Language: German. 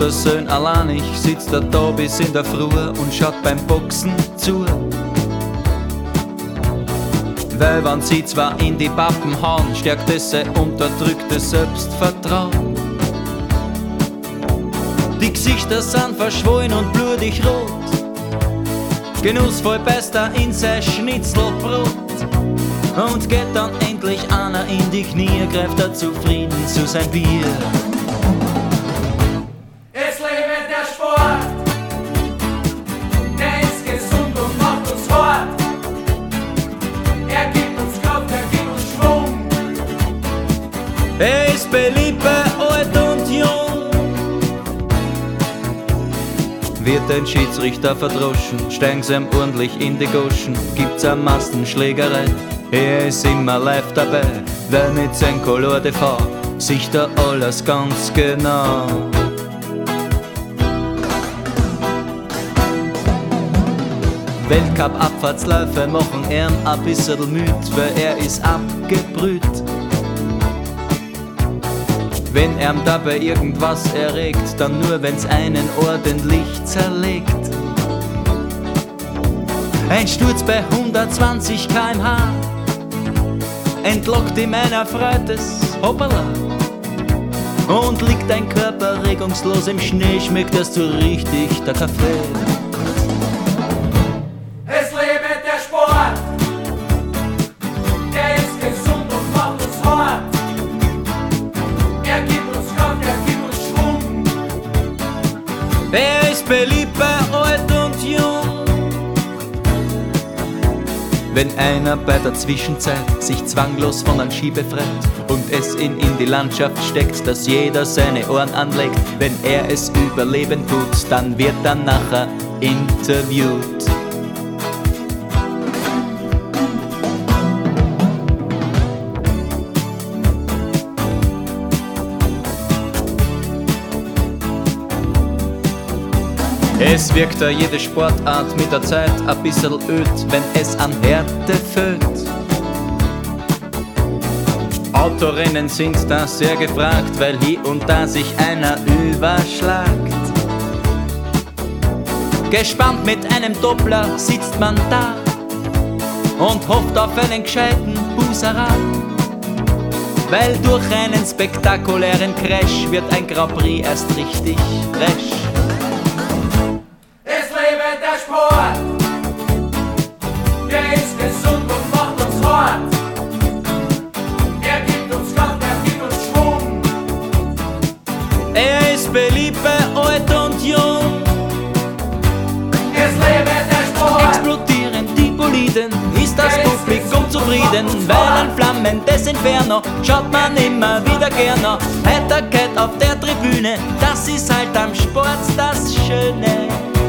der Sohn alleinig sitzt er da bis in der Früh und schaut beim Boxen zu. Weil wenn sie zwar in die Pappen hauen, stärkt es sein unterdrücktes Selbstvertrauen. Die Gesichter sind verschwollen und blutig rot. Genussvoll beißt er in sein Schnitzelbrot. Und geht dann endlich einer in die Knie, greift er zufrieden zu sein Bier. Es lebe der Sport, der ist gesund und macht uns hart. Er gibt uns Kraft, er gibt uns Schwung. Er ist beliebt bei alt und jung. Wird ein Schiedsrichter verdroschen, steigen sie ihm ordentlich in die Goschen, gibt's eine Massenschlägerei. Er ist immer live dabei, weil mit seinem Color de V sieht er alles ganz genau. Weltcup-Abfahrtsläufe machen ihn ein bisschen müd, weil er ist abgebrüht. Wenn er dabei irgendwas erregt, dann nur wenn's einen ordentlich zerlegt. Ein Sturz bei 120 km/h entlockt ihm ein erfreutes Hoppala. Und liegt dein Körper regungslos im Schnee, schmeckt erst so richtig der Kaffee. Es lebe der Sport, der ist gesund und macht uns hart. Er gibt uns Kraft, er gibt uns Schwung. Er ist beliebt bei alt und jung. Wenn einer bei der Zwischenzeit sich zwanglos von einem Ski befreit und es ihn in die Landschaft steckt, dass jeder seine Ohren anlegt, wenn er es überleben tut, dann wird er nachher interviewt. Es wirkt da jede Sportart mit der Zeit ein bisschen öd, wenn es an Härte fehlt. Autorennen sind da sehr gefragt, weil hier und da sich einer überschlagt. Gespannt mit einem Doppler sitzt man da und hofft auf einen gescheiten Buserer. Weil durch einen spektakulären Crash wird ein Grand Prix erst richtig fresh. Der Sport, der ist gesund und macht uns hart. Er gibt uns Kraft, er gibt uns Schwung. Er ist beliebt bei alt und jung. Es lebe der Sport. Explodieren die Boliden, ist das Publikum zufrieden, weil ein flammendes Inferno schaut man immer wieder gerne. Heiterkeit auf der Tribüne, das ist halt am Sport das Schöne.